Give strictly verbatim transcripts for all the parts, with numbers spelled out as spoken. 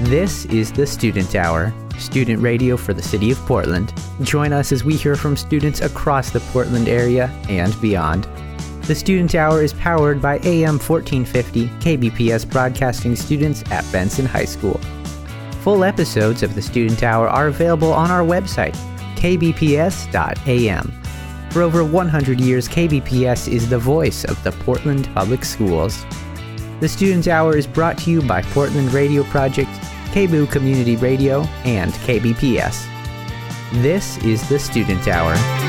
This is the Student Hour, student radio for the city of Portland. Join us as we hear from students across the Portland area and beyond. The Student Hour is powered by A M fourteen fifty K B P S broadcasting students at Benson High School. Full episodes of the Student Hour are available on our website, k b p s dot a m. For over one hundred years, K B P S is the voice of the Portland Public Schools. The Student Hour is brought to you by Portland Radio Project, K B O O Community Radio, and K B P S. This is the Student Hour.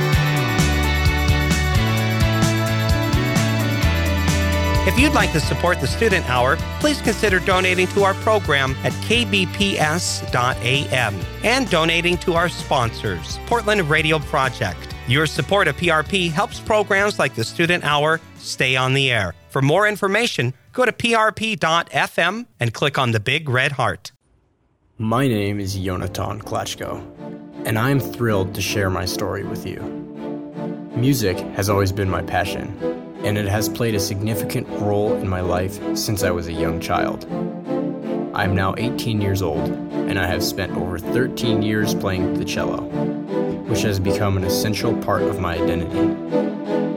If you'd like to support the Student Hour, please consider donating to our program at k b p s dot a m and donating to our sponsors, Portland Radio Project. Your support of P R P helps programs like the Student Hour stay on the air. For more information, go to p r p dot f m and click on the big red heart. My name is Yonatan Klatchko, and I am thrilled to share my story with you. Music has always been my passion, and it has played a significant role in my life since I was a young child. I am now eighteen years old, and I have spent over thirteen years playing the cello, which has become an essential part of my identity.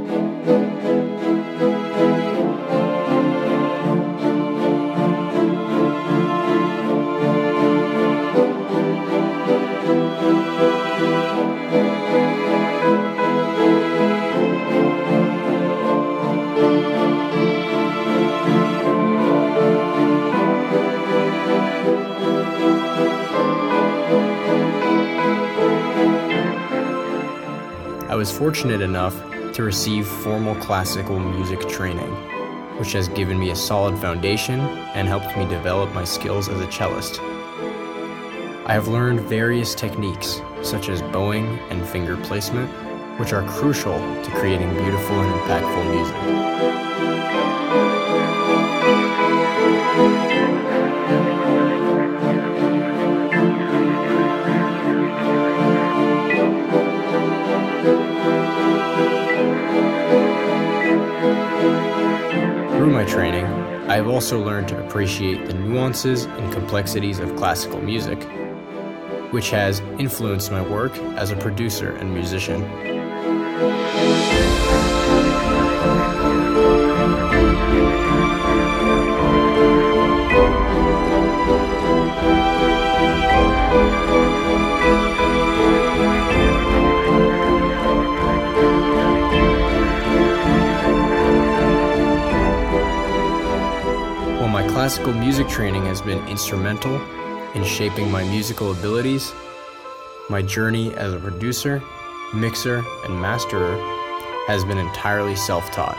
I was fortunate enough to receive formal classical music training, which has given me a solid foundation and helped me develop my skills as a cellist. I have learned various techniques, such as bowing and finger placement, which are crucial to creating beautiful and impactful music. Through my training, I have also learned to appreciate the nuances and complexities of classical music, which has influenced my work as a producer and musician. My classical music training has been instrumental in shaping my musical abilities. My journey as a producer, mixer, and masterer has been entirely self-taught.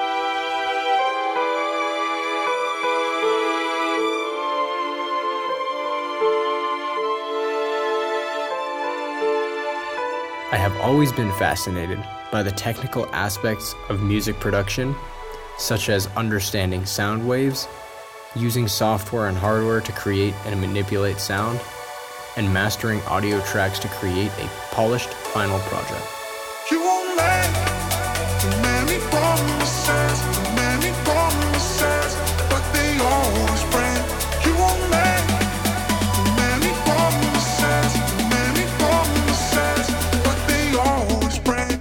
I have always been fascinated by the technical aspects of music production, such as understanding sound waves, using software and hardware to create and manipulate sound, and mastering audio tracks to create a polished final project. You won't make too many promises, too many promises, but they always break. You won't make too many promises, too many promises, but they always break.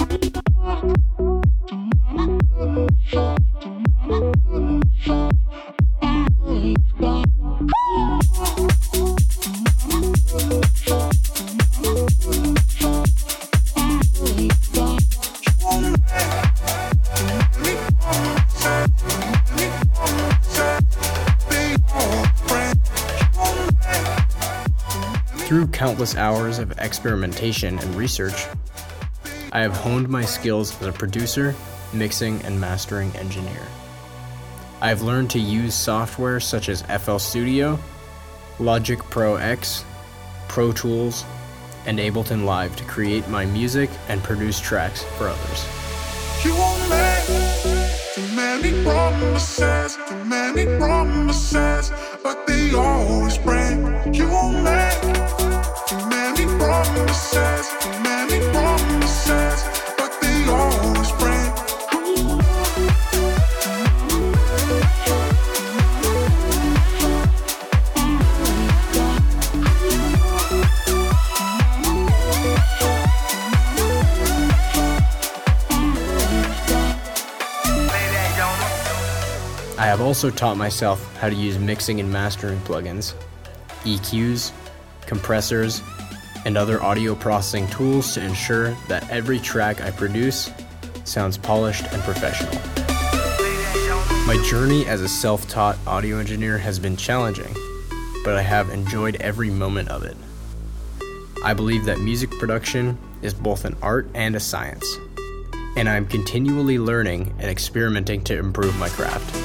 Through countless hours of experimentation and research, I have honed my skills as a producer, mixing, and mastering engineer. I have learned to use software such as F L Studio, Logic Pro X, Pro Tools, and Ableton Live to create my music and produce tracks for others. You won't make too many promises, too many promises, but they always break. You won't make too many promises, too many promises, but they always break. also taught myself how to use mixing and mastering plugins, E Qs, compressors, and other audio processing tools to ensure that every track I produce sounds polished and professional. My journey as a self-taught audio engineer has been challenging, but I have enjoyed every moment of it. I believe that music production is both an art and a science, and I'm continually learning and experimenting to improve my craft.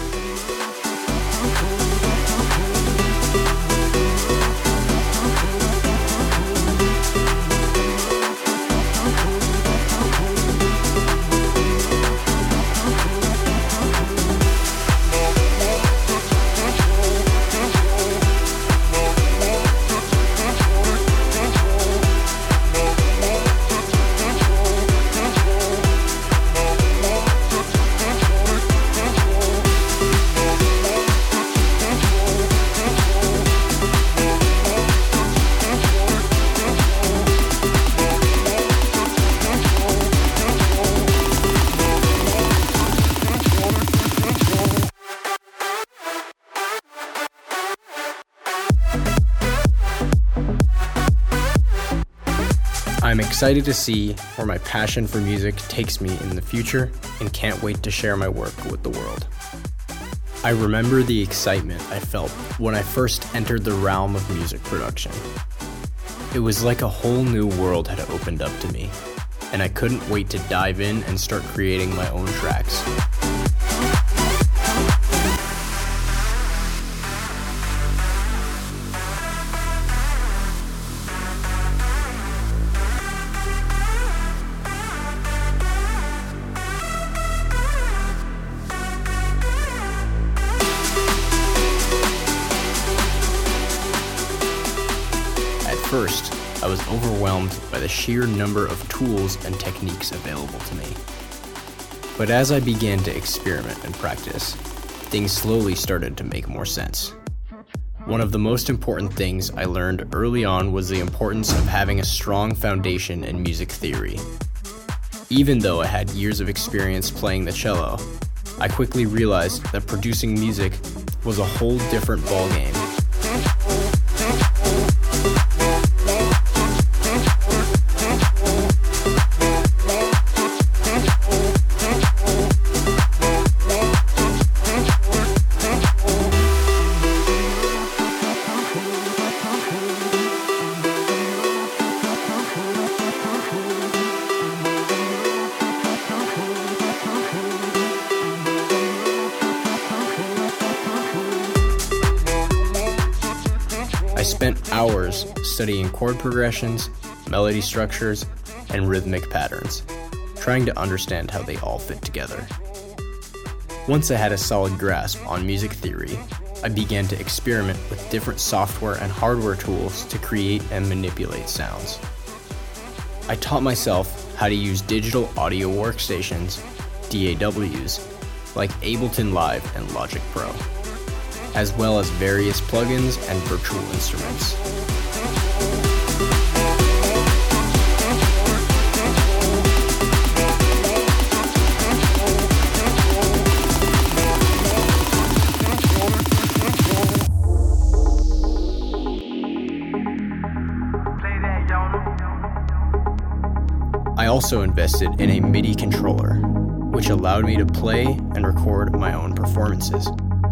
I'm excited to see where my passion for music takes me in the future and can't wait to share my work with the world. I remember the excitement I felt when I first entered the realm of music production. It was like a whole new world had opened up to me, and I couldn't wait to dive in and start creating my own tracks. First, I was overwhelmed by the sheer number of tools and techniques available to me. But as I began to experiment and practice, things slowly started to make more sense. One of the most important things I learned early on was the importance of having a strong foundation in music theory. Even though I had years of experience playing the cello, I quickly realized that producing music was a whole different ballgame. I spent hours studying chord progressions, melody structures, and rhythmic patterns, trying to understand how they all fit together. Once I had a solid grasp on music theory, I began to experiment with different software and hardware tools to create and manipulate sounds. I taught myself how to use digital audio workstations, D A Ws, like Ableton Live and Logic Pro, as well as various plugins and virtual instruments. I also invested in a MIDI controller, which allowed me to play and record my own performances.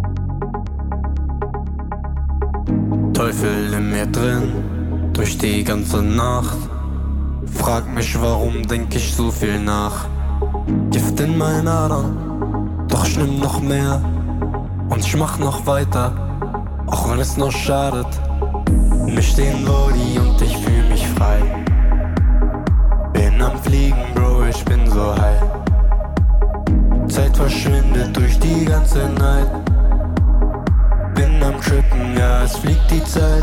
Teufel in mir drin, durch die ganze Nacht. Frag mich, warum denk ich so viel nach. Gift in meinen Adern, doch ich nimm noch mehr. Und ich mach noch weiter, auch wenn es nur schadet. Mich stehen Lodi und ich fühl mich frei. Bin am Fliegen, Bro, ich bin so high. Zeit verschwindet durch die ganze Nacht. Bin am Trippen, ja, es fliegt die Zeit.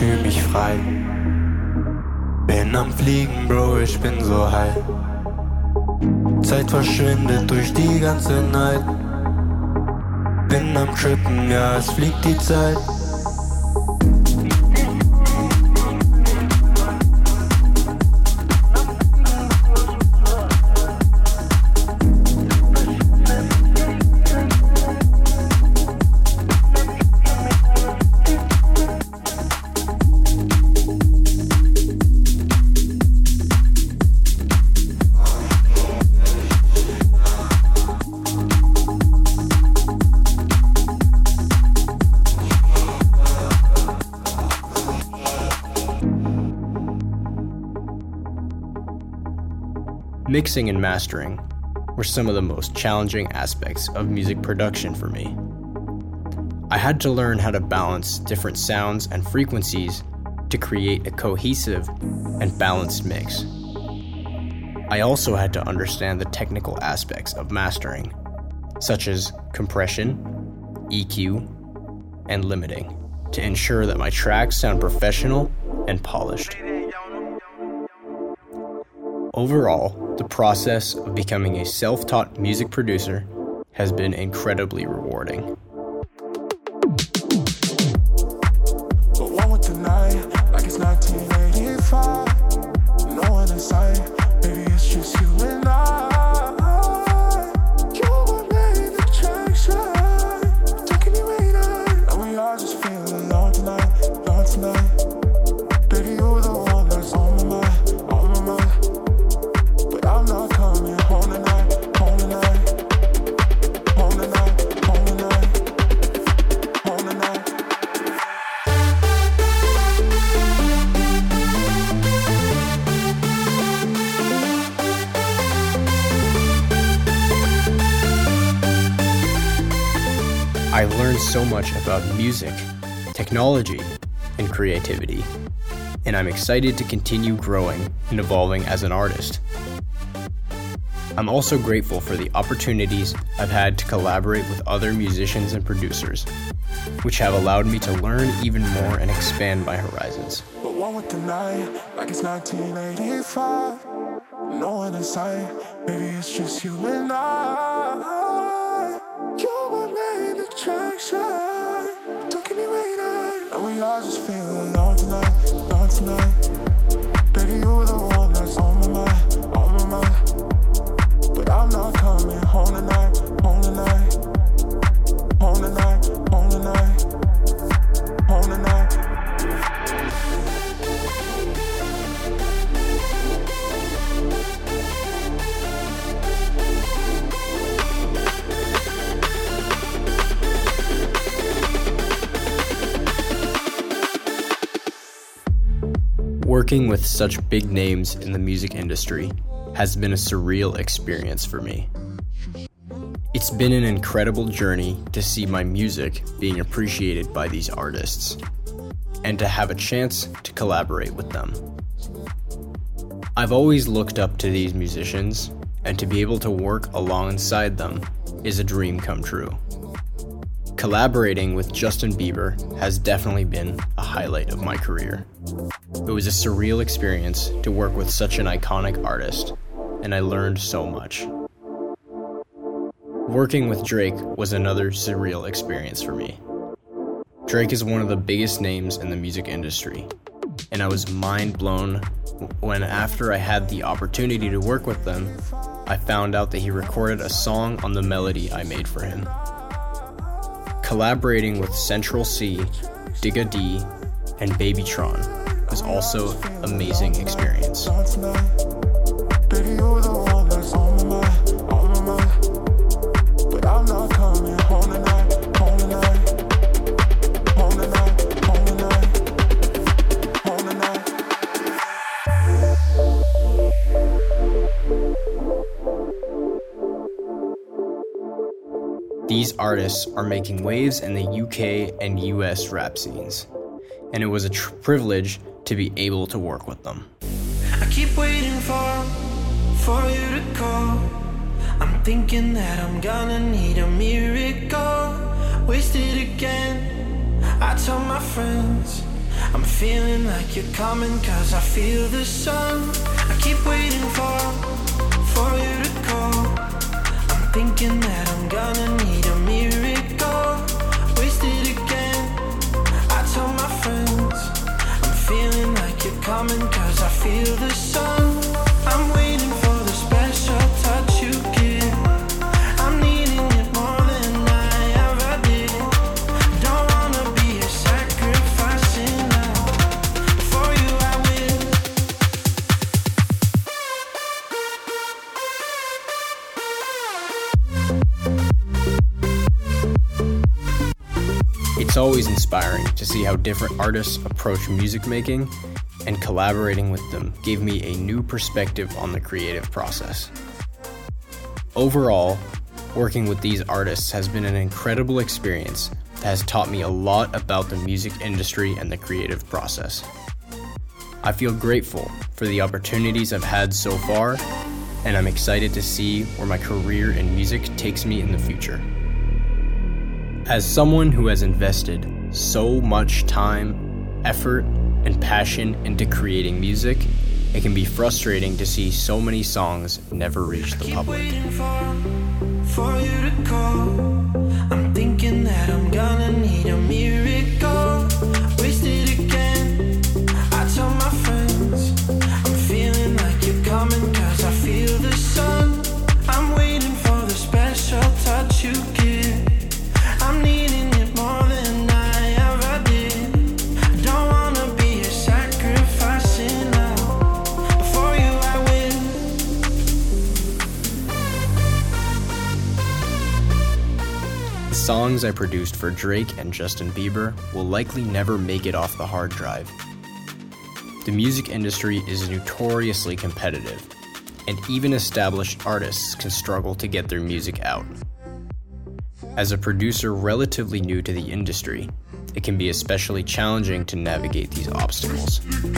fühl mich frei. Bin am Fliegen, Bro, ich bin so high. Zeit verschwindet durch die ganze Nacht. Bin am Trippen, ja, es fliegt die Zeit. Mixing and mastering were some of the most challenging aspects of music production for me. I had to learn how to balance different sounds and frequencies to create a cohesive and balanced mix. I also had to understand the technical aspects of mastering, such as compression, E Q, and limiting, to ensure that my tracks sound professional and polished. Overall, the process of becoming a self-taught music producer has been incredibly rewarding. But one with tonight, like it's nineteen eighty-five. No one in sight, baby, it's just you and I. You were made the track shine, taking you later, and we all just feel alone tonight, alone tonight. Baby, you're the one that's on my mind, on my mind. I'm not coming home tonight, home tonight, home tonight, home tonight, home tonight. I learned so much about music, technology, and creativity, and I'm excited to continue growing and evolving as an artist. I'm also grateful for the opportunities I've had to collaborate with other musicians and producers, which have allowed me to learn even more and expand my horizons. But one with the night, like it's nineteen eighty-five. No one in sight, baby, it's just you and I. You were made the track shine, taking me later, and we all just feel alone tonight, alone tonight. Baby, you're the one that's on my mind, on my mind. But I'm not coming home tonight, home tonight, home tonight, home tonight, home tonight. Working with such big names in the music industry has been a surreal experience for me. It's been an incredible journey to see my music being appreciated by these artists, and to have a chance to collaborate with them. I've always looked up to these musicians, and to be able to work alongside them is a dream come true. Collaborating with Justin Bieber has definitely been a highlight of my career. It was a surreal experience to work with such an iconic artist, and I learned so much. Working with Drake was another surreal experience for me. Drake is one of the biggest names in the music industry, and I was mind blown when, after I had the opportunity to work with them, I found out that he recorded a song on the melody I made for him. Collaborating with Central C, Digga D, and Babytron was also an amazing experience. Baby, you're the one that's on my mind, on my mind. But I'm not coming home tonight, home tonight, home tonight, home tonight, home tonight. These artists are making waves in the U K and U S rap scenes, and it was a tr- privilege to be able to work with them. I keep waiting for, for you to call. I'm thinking that I'm gonna need a miracle. Wasted again, I told my friends I'm feeling like you're coming, cause I feel the sun. I keep waiting for, for you to call. I'm thinking that I'm gonna need a miracle. Wasted again, I tell my friends. I'm feeling like you're coming, cause I feel the sun. I'm waiting for the special touch you give. I'm needing it more than I ever did. Don't wanna be a sacrificing love. For you I will. It's always inspiring to see how different artists approach music making, and collaborating with them gave me a new perspective on the creative process. Overall, working with these artists has been an incredible experience that has taught me a lot about the music industry and the creative process. I feel grateful for the opportunities I've had so far, and I'm excited to see where my career in music takes me in the future. As someone who has invested so much time, effort, and passion into creating music, it can be frustrating to see so many songs never reach the public. Waiting for, for you to call. I'm thinking that I'm gonna need a miracle. Wasted again, I tell my friends. I'm feeling like you're coming, cause I feel the sun. I'm waiting for the special touch you give. I'm needing it more than I ever did. Don't wanna be a sacrificing love. For you I will. The songs I produced for Drake and Justin Bieber will likely never make it off the hard drive. The music industry is notoriously competitive, and even established artists can struggle to get their music out. As a producer relatively new to the industry, it can be especially challenging to navigate these obstacles.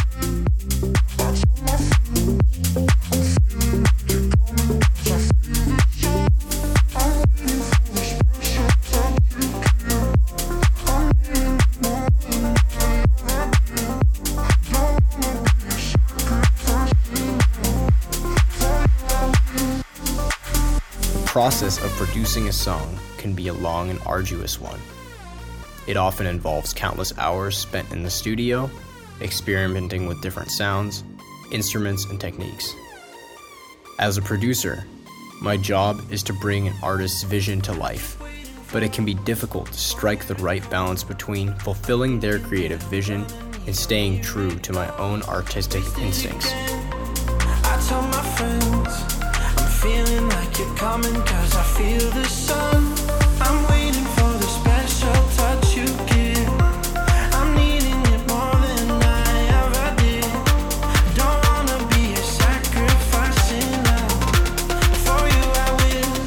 The process of producing a song can be a long and arduous one. It often involves countless hours spent in the studio, experimenting with different sounds, instruments, and techniques. As a producer, my job is to bring an artist's vision to life, but it can be difficult to strike the right balance between fulfilling their creative vision and staying true to my own artistic instincts. I tell my friends, I'm feeling like you're coming, cause I feel the sun. I'm waiting for the special touch you give. I'm needing it more than I ever did. Don't wanna be a sacrificing love. For you I will.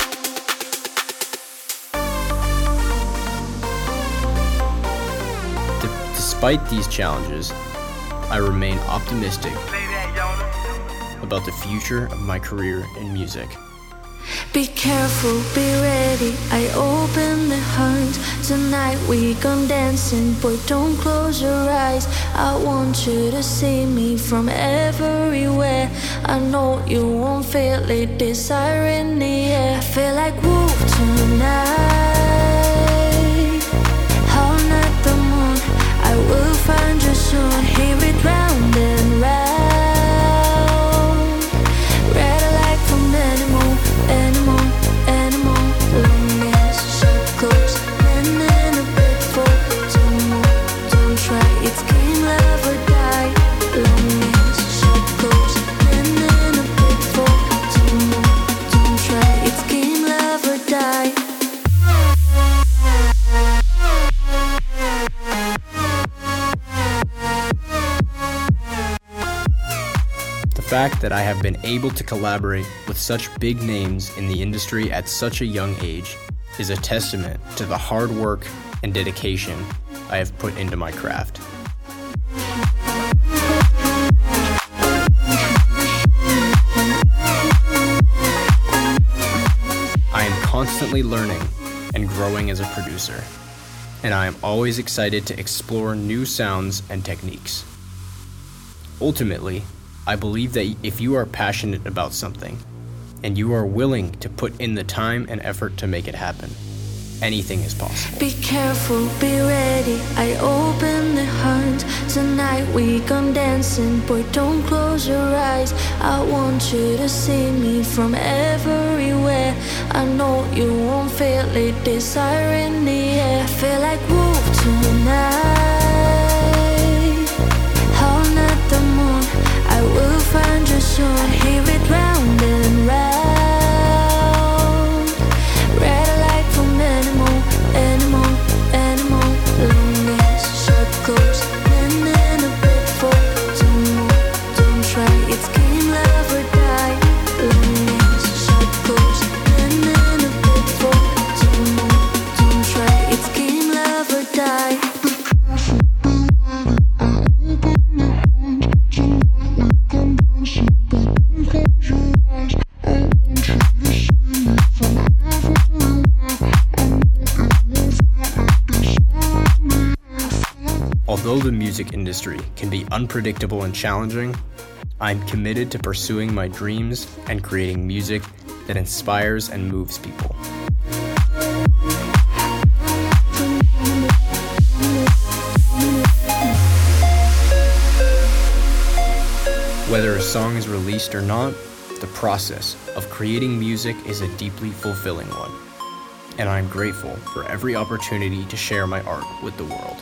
D- despite these challenges, I remain optimistic about the future of my career in music. Be careful, be ready, I open the hunt. Tonight we gone dancing, boy don't close your eyes. I want you to see me from everywhere. I know you won't feel it, desire in the air. I feel like wolf tonight. Hound at the moon, I will find you soon. Hear it round and round. The fact that I have been able to collaborate with such big names in the industry at such a young age is a testament to the hard work and dedication I have put into my craft. I am constantly learning and growing as a producer, and I am always excited to explore new sounds and techniques. Ultimately, I believe that if you are passionate about something, and you are willing to put in the time and effort to make it happen, anything is possible. Be careful, be ready, I open the heart. Tonight we gone dancing, boy don't close your eyes. I want you to see me from everywhere. I know you won't feel it, desire in the air. I feel like move tonight. Holding at the moon, I will find you soon. I hear it round and round. Although the music industry can be unpredictable and challenging, I'm committed to pursuing my dreams and creating music that inspires and moves people. Whether a song is released or not, the process of creating music is a deeply fulfilling one, and I'm grateful for every opportunity to share my art with the world.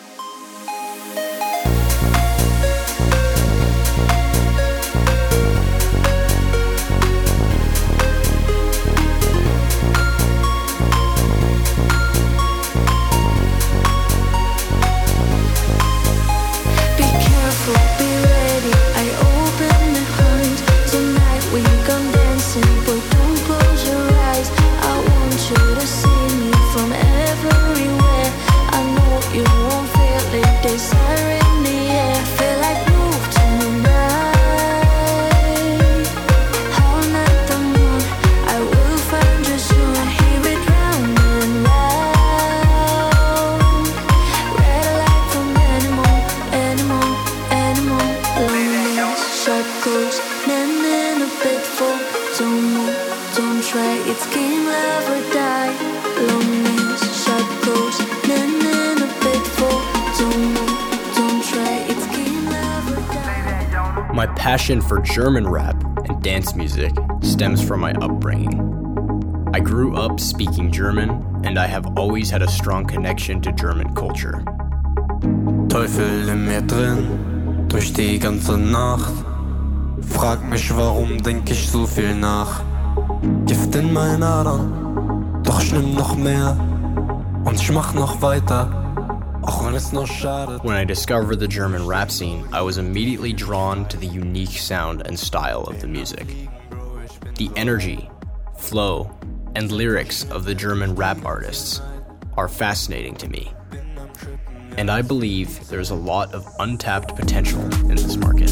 My passion for German rap and dance music stems from my upbringing. I grew up speaking German, and I have always had a strong connection to German culture. Teufel in mir drin, durch die ganze Nacht. Frag mich, warum denk ich so viel nach. Gift in meinen Adern, doch ich nimm noch mehr. Und ich mach noch weiter. When I discovered the German rap scene, I was immediately drawn to the unique sound and style of the music. The energy, flow, and lyrics of the German rap artists are fascinating to me. And I believe there's a lot of untapped potential in this market.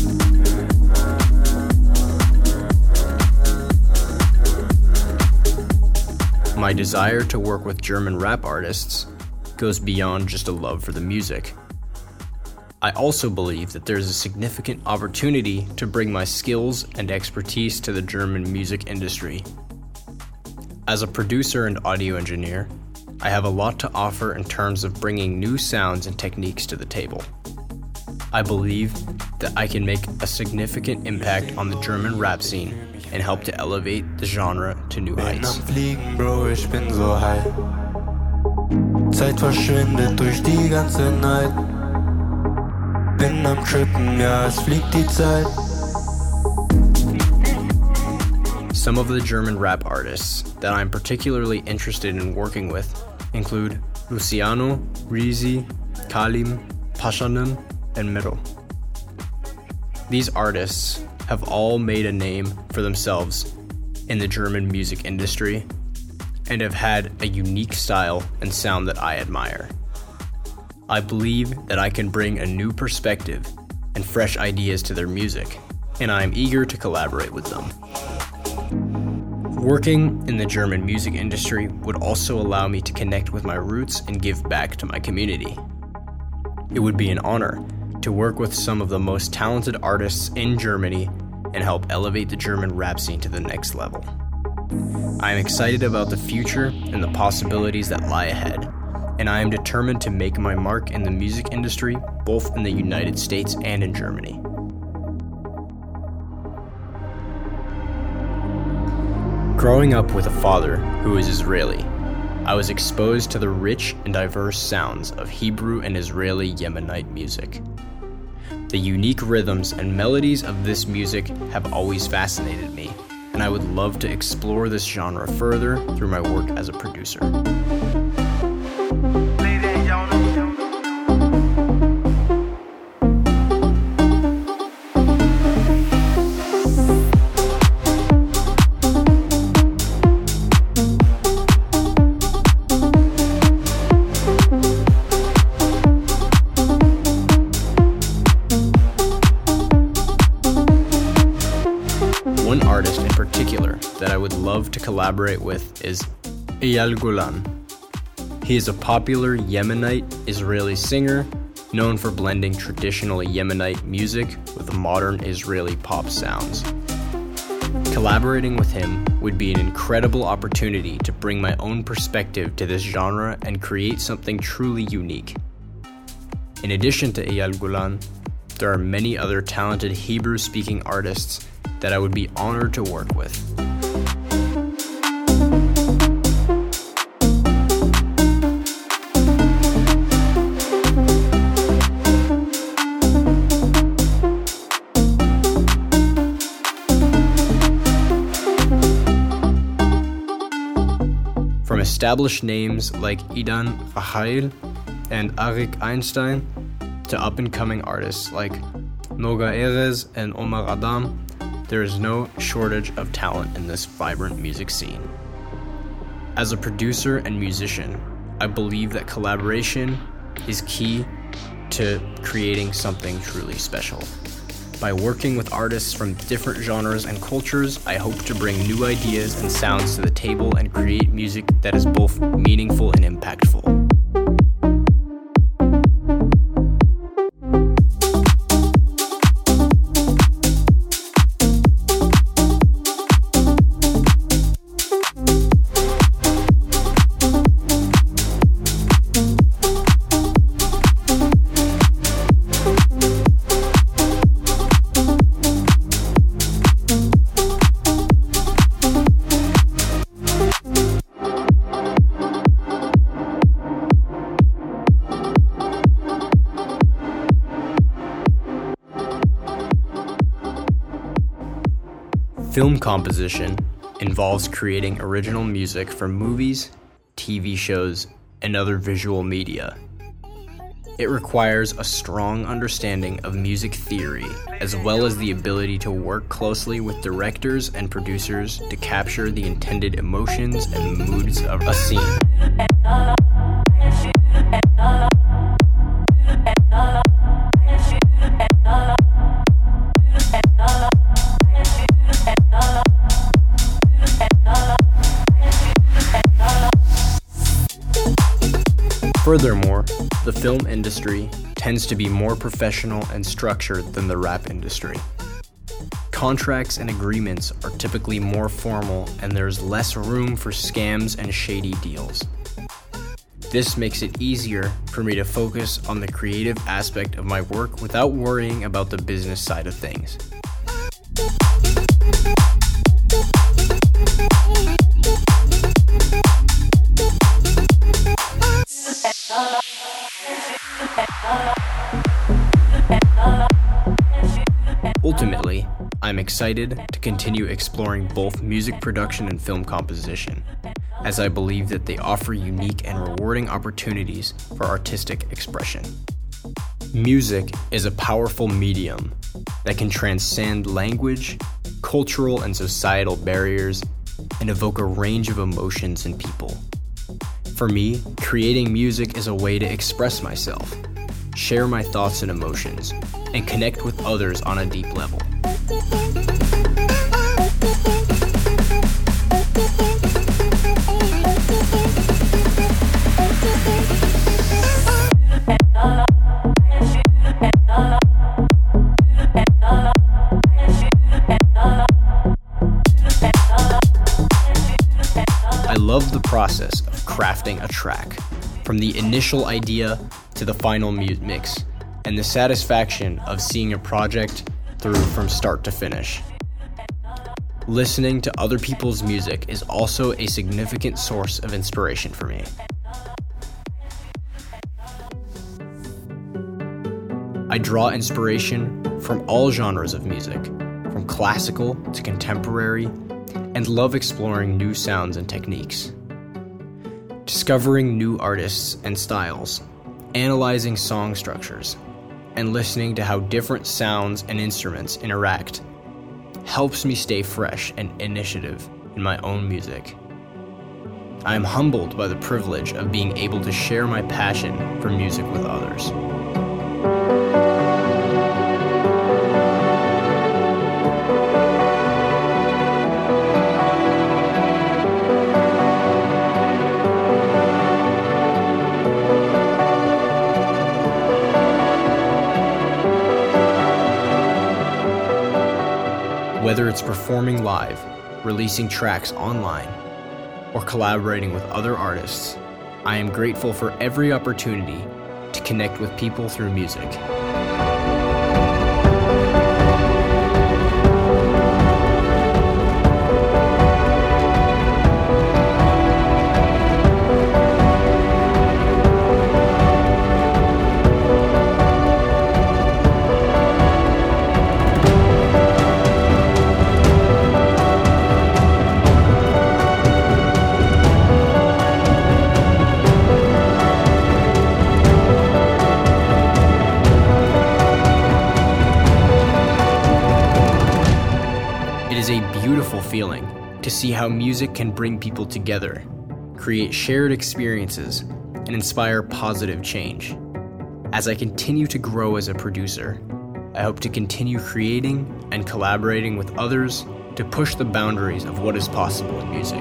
My desire to work with German rap artists goes beyond just a love for the music. I also believe that there's a significant opportunity to bring my skills and expertise to the German music industry. As a producer and audio engineer, I have a lot to offer in terms of bringing new sounds and techniques to the table. I believe that I can make a significant impact on the German rap scene and help to elevate the genre to new heights. Zeit verschwindet durch die ganze Night. Bin am Trippen, ja, es fliegt die Zeit. Some of the German rap artists that I'm particularly interested in working with include Luciano, Reezy, Kalim, Pashanim, and Mero. These artists have all made a name for themselves in the German music industry and have had a unique style and sound that I admire. I believe that I can bring a new perspective and fresh ideas to their music, and I am eager to collaborate with them. Working in the German music industry would also allow me to connect with my roots and give back to my community. It would be an honor to work with some of the most talented artists in Germany and help elevate the German rap scene to the next level. I am excited about the future and the possibilities that lie ahead, and I am determined to make my mark in the music industry, both in the United States and in Germany. Growing up with a father who is Israeli, I was exposed to the rich and diverse sounds of Hebrew and Israeli Yemenite music. The unique rhythms and melodies of this music have always fascinated me, and I would love to explore this genre further through my work as a producer. One artist in particular that I would love to collaborate with is Eyal Golan. He is a popular Yemenite Israeli singer known for blending traditional Yemenite music with modern Israeli pop sounds. Collaborating with him would be an incredible opportunity to bring my own perspective to this genre and create something truly unique. In addition to Eyal Golan, there are many other talented Hebrew-speaking artists that I would be honored to work with. From established names like Idan Rahail and Arik Einstein to up-and-coming artists like Noga Erez and Omar Adam, there is no shortage of talent in this vibrant music scene. As a producer and musician, I believe that collaboration is key to creating something truly special. By working with artists from different genres and cultures, I hope to bring new ideas and sounds to the table and create music that is both meaningful and impactful. Film composition involves creating original music for movies, T V shows, and other visual media. It requires a strong understanding of music theory, as well as the ability to work closely with directors and producers to capture the intended emotions and moods of a scene. Furthermore, the film industry tends to be more professional and structured than the rap industry. Contracts and agreements are typically more formal, and there's less room for scams and shady deals. This makes it easier for me to focus on the creative aspect of my work without worrying about the business side of things. Ultimately, I'm excited to continue exploring both music production and film composition, as I believe that they offer unique and rewarding opportunities for artistic expression. Music is a powerful medium that can transcend language, cultural and societal barriers, and evoke a range of emotions in people. For me, creating music is a way to express myself, share my thoughts and emotions, and connect with others on a deep level. process of crafting a track, from the initial idea to the final mu- mix, and the satisfaction of seeing a project through from start to finish. Listening to other people's music is also a significant source of inspiration for me. I draw inspiration from all genres of music, from classical to contemporary, and love exploring new sounds and techniques. Discovering new artists and styles, analyzing song structures, and listening to how different sounds and instruments interact helps me stay fresh and initiative in my own music. I am humbled by the privilege of being able to share my passion for music with others. Whether it's performing live, releasing tracks online, or collaborating with other artists, I am grateful for every opportunity to connect with people through music. Feeling to see how music can bring people together, create shared experiences, and inspire positive change. As I continue to grow as a producer, I hope to continue creating and collaborating with others to push the boundaries of what is possible in music.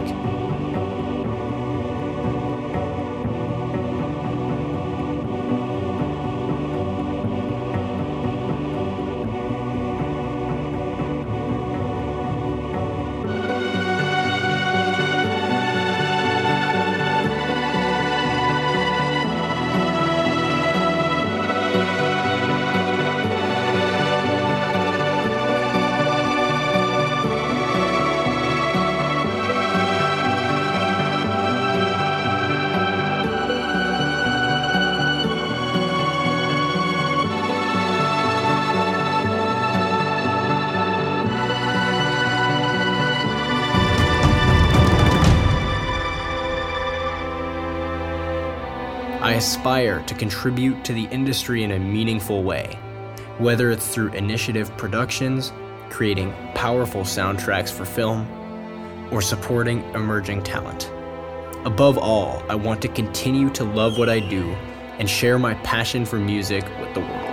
I aspire to contribute to the industry in a meaningful way, whether it's through initiative productions, creating powerful soundtracks for film, or supporting emerging talent. Above all, I want to continue to love what I do and share my passion for music with the world.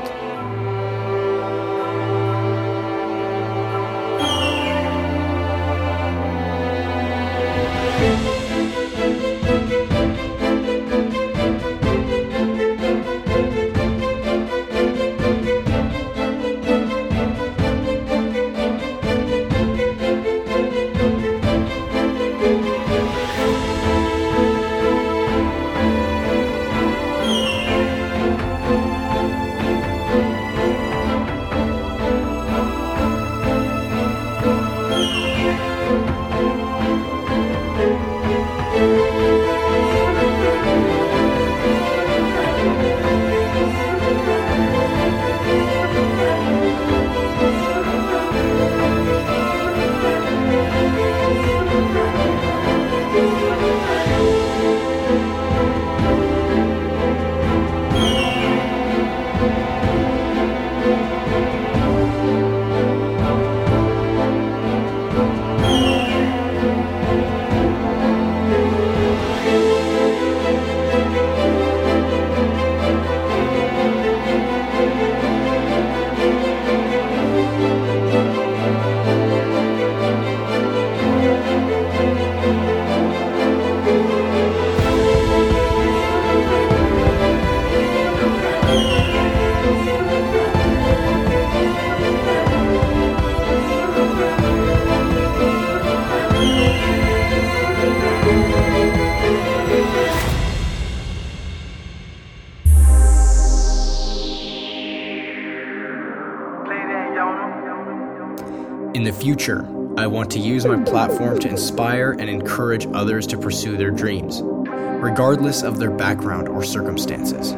In the future, I want to use my platform to inspire and encourage others to pursue their dreams, regardless of their background or circumstances.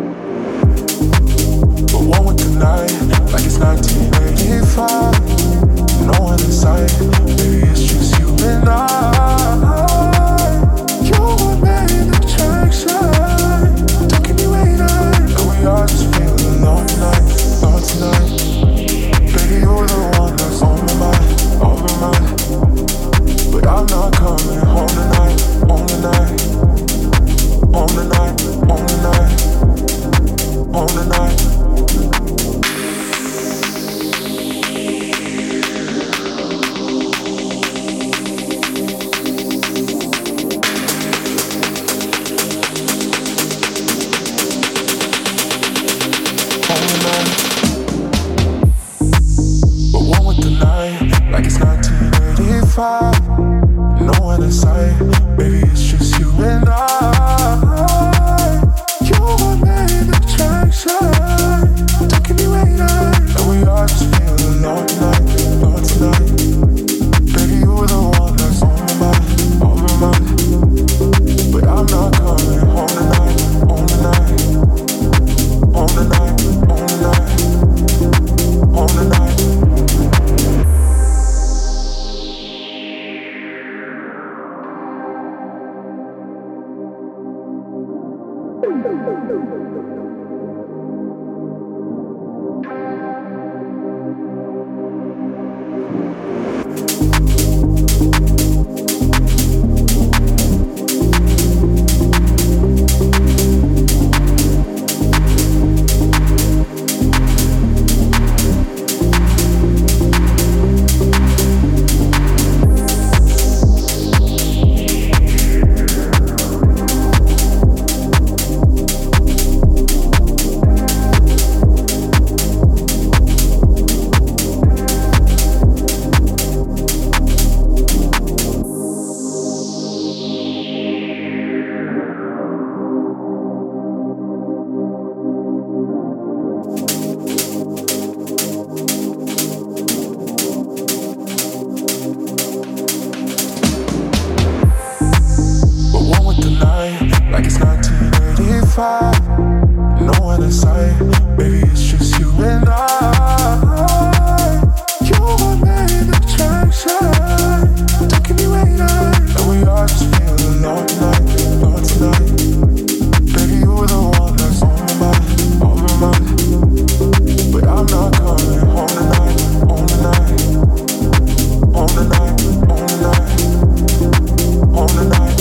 But one with the night, like it's nineteen eighty-five. No one in sight, maybe it's just you and I. You were made of attraction, taking me waiting, and we are just feeling alone tonight, alone tonight. Baby, you're the one that's on my mind, on my mind. But I'm not coming home tonight, home tonight, home tonight, home tonight, home tonight. No one in sight, baby, it's just you and I. You were made of attraction, taking me waiting, and we are just feeling alone tonight, alone tonight. Baby, you were the one that's on my mind, on my mind. But I'm not coming home tonight, home tonight, home tonight, home tonight, home tonight. No one in sight, baby, it's just you and I. You were made of attraction, taking me waiting, and we are just feeling alone tonight, alone tonight. Baby, you were the one that's on my mind, on my mind. But I'm not coming home tonight, home tonight, home tonight, home tonight, home tonight.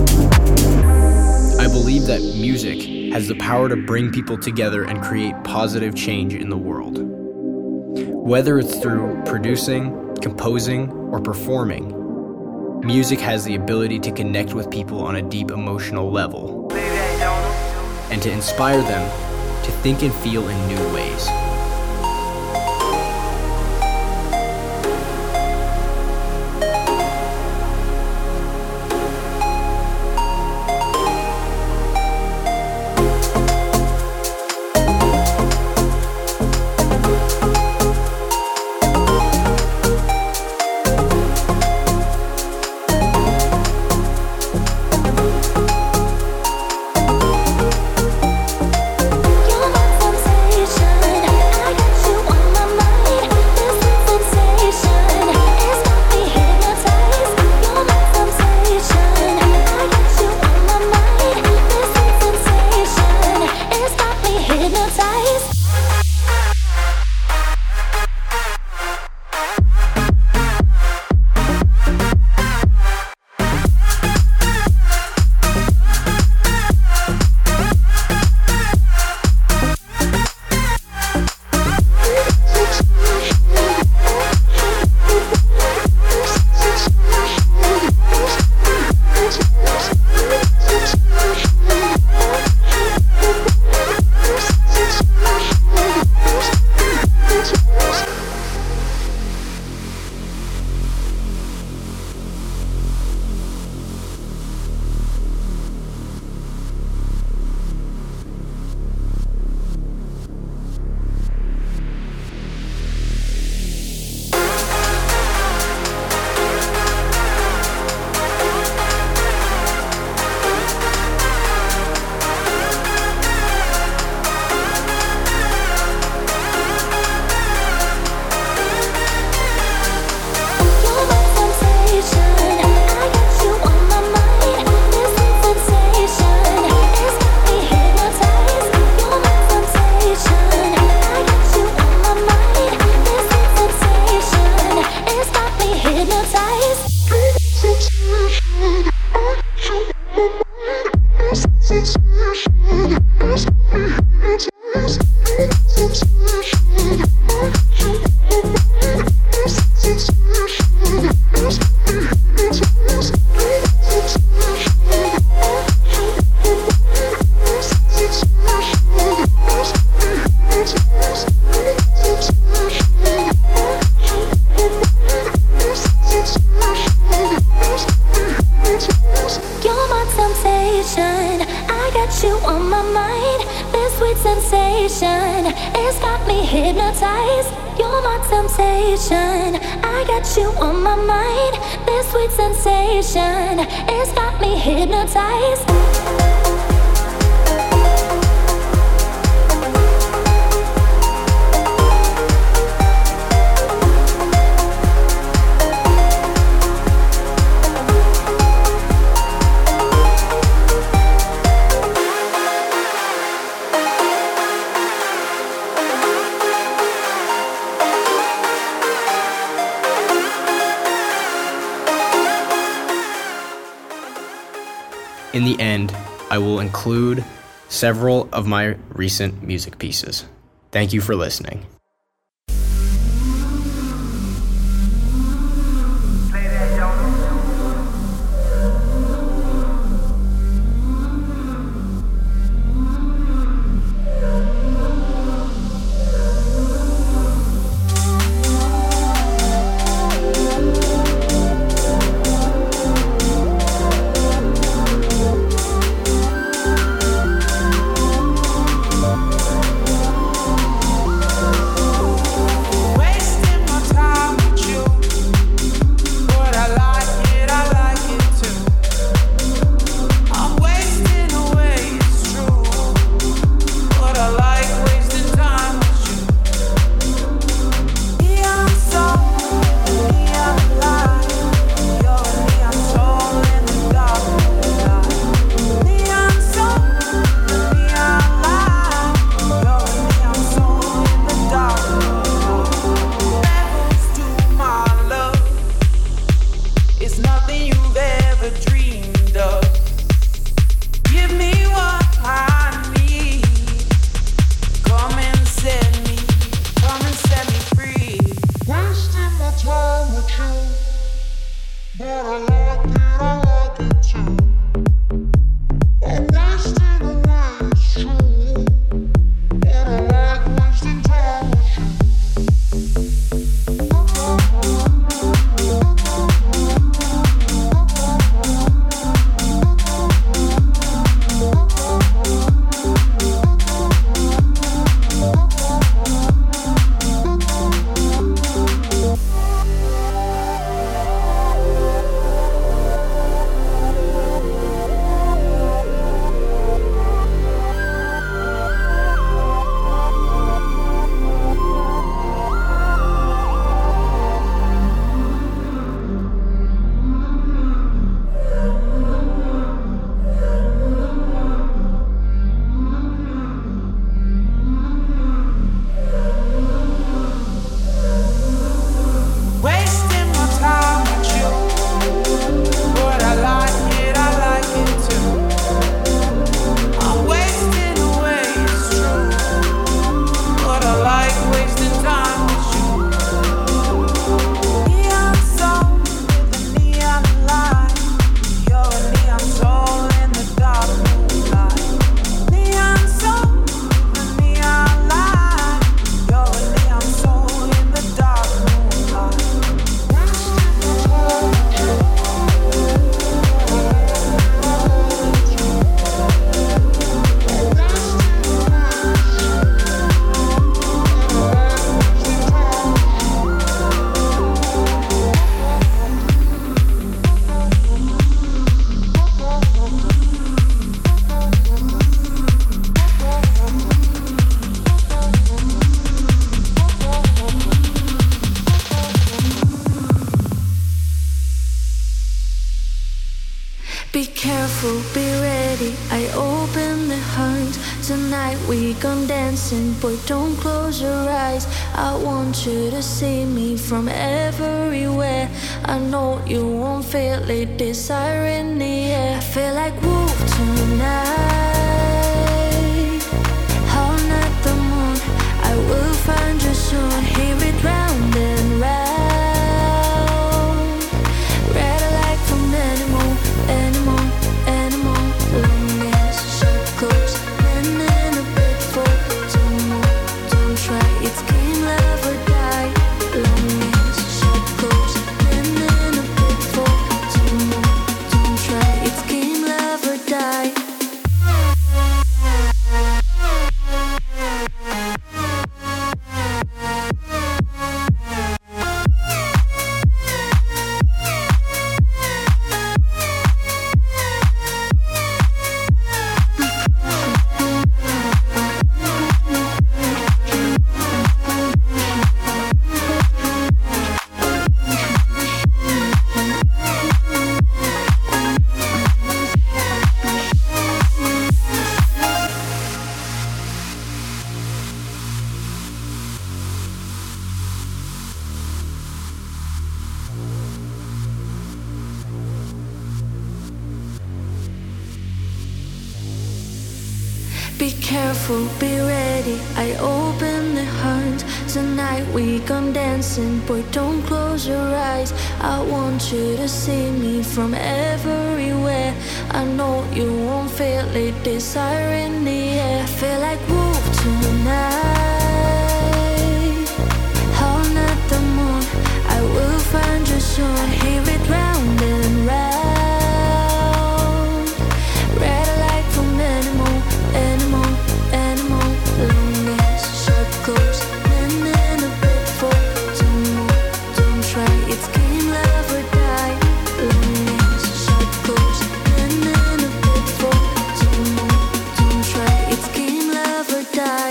I believe that music has the power to bring people together and create positive change in the world. Whether it's through producing, composing, or performing, music has the ability to connect with people on a deep emotional level and to inspire them to think and feel in new ways. You're my sensation. I got you on my mind. This sweet sensation, it's got me hypnotized. You're my temptation. I got you on my mind. This sweet sensation, it's got me hypnotized. In the end, I will include several of my recent music pieces. Thank you for listening. Be careful, be ready, I open the heart. Tonight we gone dancing, boy don't close your eyes. I want you to see me from everywhere. I know you won't feel it, desire in the air. I feel like wolf tonight. All night the moon, I will find you soon. Hear it round and round. Red light from animal, animal, animal. Long as shut close, men in a bed for two more. Don't try, it's game, love or die. Long as shut close, men in a bed for two more. Don't try, it's game, love or die. Be careful, be ready. I open the heart. Tonight we gone dancing. Boy, don't close your eyes. I want you to see me from everywhere. I know you won't feel it. Desire in the air. I feel like wolf tonight. Holding at the moon. I will find you soon. I hear it round and round. Red light from animal, animal, animal. Long as circles. Men in a bed for two more. Don't try, it's game, love or die. Long as circles. Men in a bed for two more. Don't try, it's game, love or die.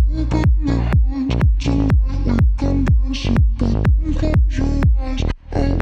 I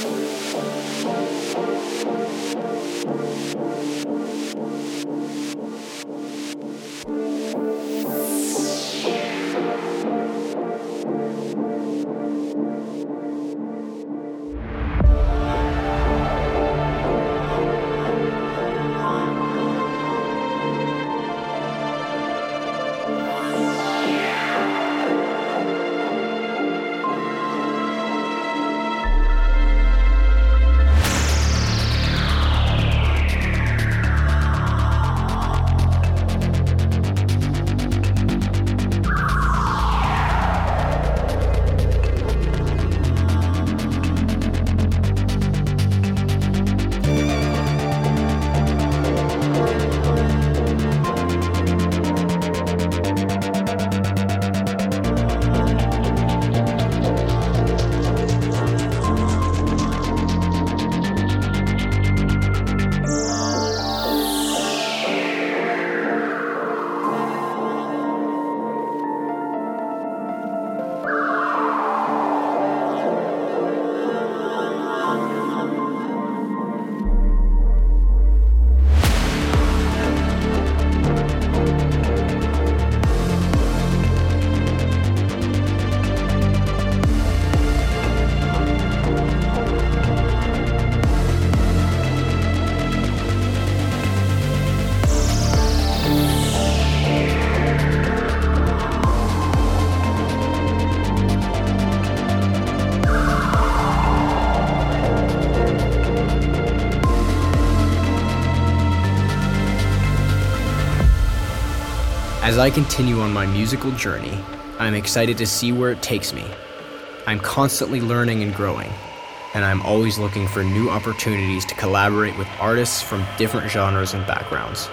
As I continue on my musical journey, I'm excited to see where it takes me. I'm constantly learning and growing, and I'm always looking for new opportunities to collaborate with artists from different genres and backgrounds.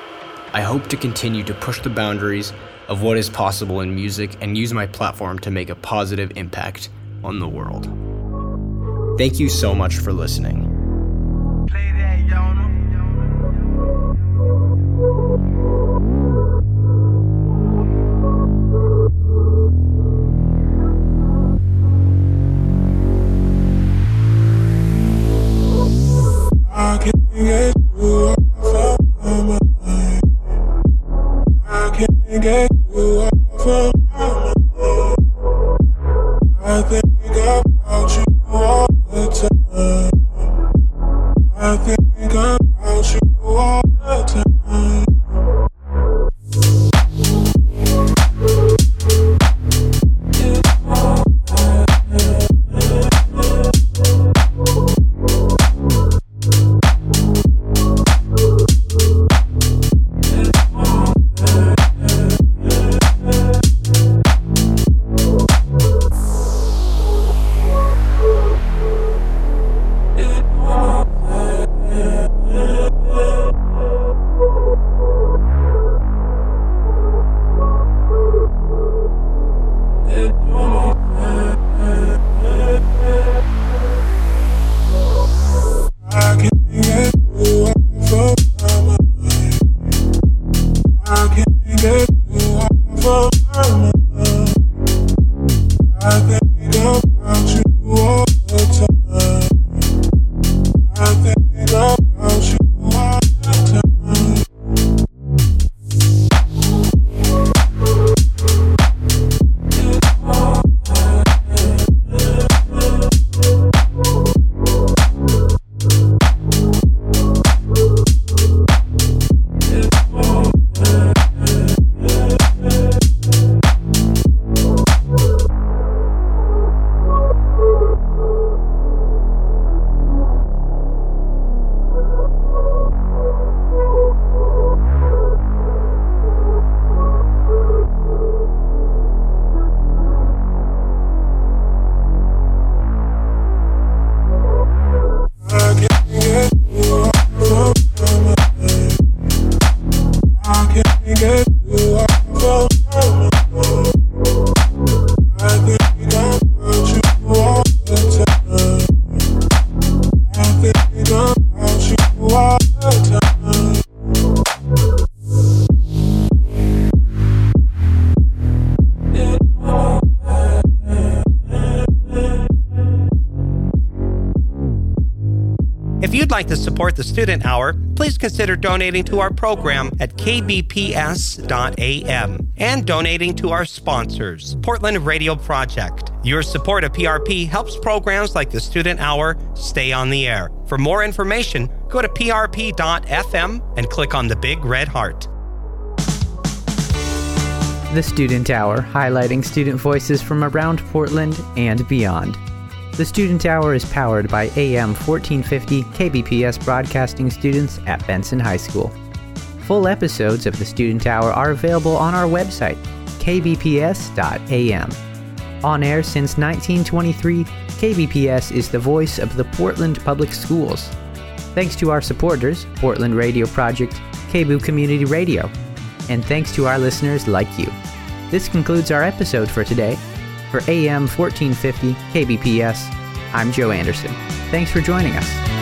I hope to continue to push the boundaries of what is possible in music and use my platform to make a positive impact on the world. Thank you so much for listening. Play that, Yona. I can't get you off of my mind. I can't get you off of my mind. I think about you all the time. like to support the Student Hour, please consider donating to our program at k b p s dot a m and donating to our sponsors, Portland Radio Project. Your support of P R P helps programs like the Student Hour stay on the air. For more information, go to p r p dot f m and click on the big red heart. The Student Hour, highlighting student voices from around Portland and beyond. The Student Hour is powered by A M fourteen fifty K B P S broadcasting students at Benson High School. Full episodes of the Student Hour are available on our website, k b p s dot a m. On air since nineteen twenty-three, K B P S is the voice of the Portland Public Schools. Thanks to our supporters, Portland Radio Project, K B O Community Radio, and thanks to our listeners like you. This concludes our episode for today. For A M fourteen fifty K B P S, I'm Joe Anderson. Thanks for joining us.